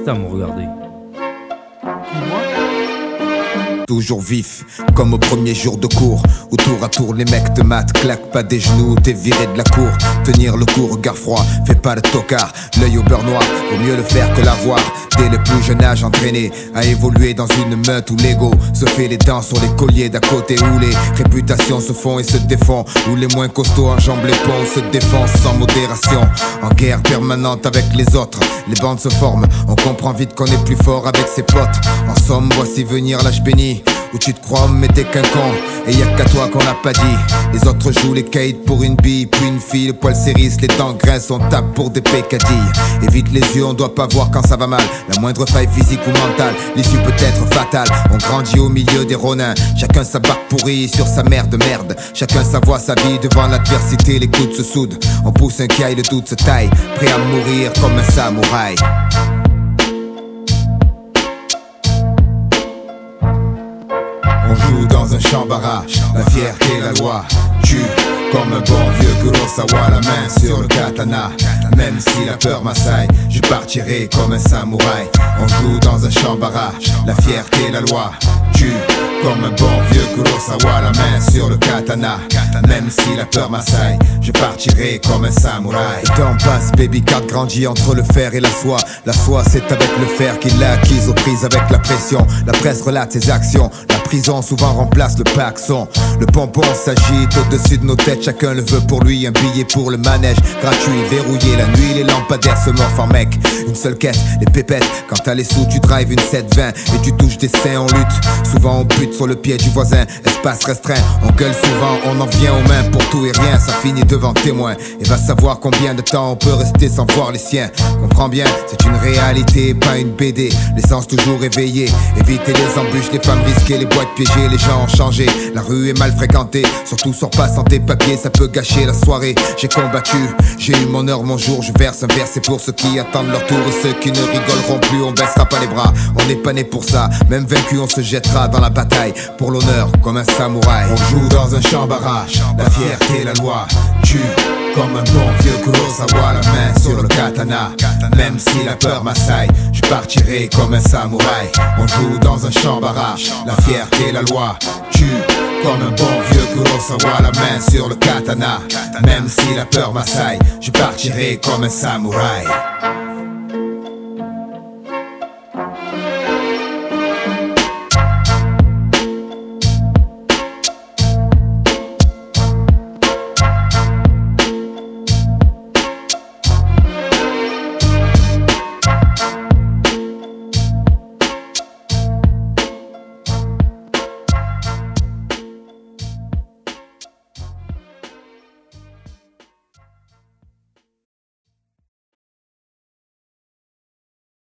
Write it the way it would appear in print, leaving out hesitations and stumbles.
à me regarder. Toujours vif, comme au premier jour de cours, où tour à tour les mecs te matent, claquent pas des genoux, t'es viré de la cour. Tenir le coup, regard froid, fais pas le tocard, l'œil au beurre noir, vaut mieux le faire que l'avoir. Dès le plus jeune âge entraîné à évoluer dans une meute où l'ego se fait les dents sur les colliers d'à côté, où les réputations se font et se défont, où les moins costauds enjambent les ponts, se défoncent sans modération. En guerre permanente avec les autres, les bandes se forment, on comprend vite qu'on est plus fort avec ses potes. En somme, voici venir l'âge béni, où tu te crois mais t'es qu'un con, et y'a qu'à toi qu'on l'a pas dit. Les autres jouent les kites pour une bille, puis une fille, le poil s'érisse, les dents grincent, on tape pour des pécadilles. Évite les yeux, on doit pas voir quand ça va mal, la moindre faille physique ou mentale, l'issue peut être fatale. On grandit au milieu des ronins, chacun sa barque pourrie sur sa mère de merde. Chacun sa voix, sa vie, devant l'adversité les coudes se soudent. On pousse un caille, le doute se taille, prêt à mourir comme un samouraï. On joue dans un chambara, la fierté, la loi tue. Comme un bon vieux Kurosawa, la main sur le katana. Même si la peur m'assaille, je partirai comme un samouraï. On joue dans un chambara, la fierté, la loi tue. Comme un bon vieux Kurosawa, la main sur le katana. Même si la peur m'assaille, je partirai comme un samouraï. Le temps passe, baby cat grandit entre le fer et la soie. La soie c'est avec le fer qu'il l'a acquise aux prises avec la pression. La presse relate ses actions, la prison souvent remplace le paxon. Le pompon s'agite au-dessus de nos têtes, chacun le veut pour lui. Un billet pour le manège, gratuit, verrouillé la nuit. Les lampadaires se morfent en mec, une seule quête, les pépettes. Quand t'as les sous, tu drives une 720 et tu touches des seins, on lutte. Souvent on bute sur le pied du voisin, espace restreint. On gueule souvent, on en vient aux mains pour tout et rien. Ça finit devant témoin et va savoir combien de temps on peut rester sans voir les siens. Comprends bien, c'est une réalité, pas une BD. L'essence toujours éveillée, éviter les embûches, les femmes risquées, les boîtes piégées. Les gens ont changé, la rue est mal fréquentée, surtout sors pas sans tes papiers, ça peut gâcher la soirée. J'ai combattu, j'ai eu mon heure, mon jour. Je verse un verre, c'est pour ceux qui attendent leur tour et ceux qui ne rigoleront plus. On baissera pas les bras, on n'est pas né pour ça. Même vaincu, on se jettera dans la bataille pour l'honneur comme un samouraï. On joue dans un chambara, la fierté, la loi tue. Comme un bon vieux Kurosawa, la main sur le katana. Même si la peur m'assaille, je partirai comme un samouraï. On joue dans un chambara, la fierté, la loi tue. Comme un bon vieux Kurosawa, la main sur le katana. Même si la peur m'assaille, je partirai comme un samouraï.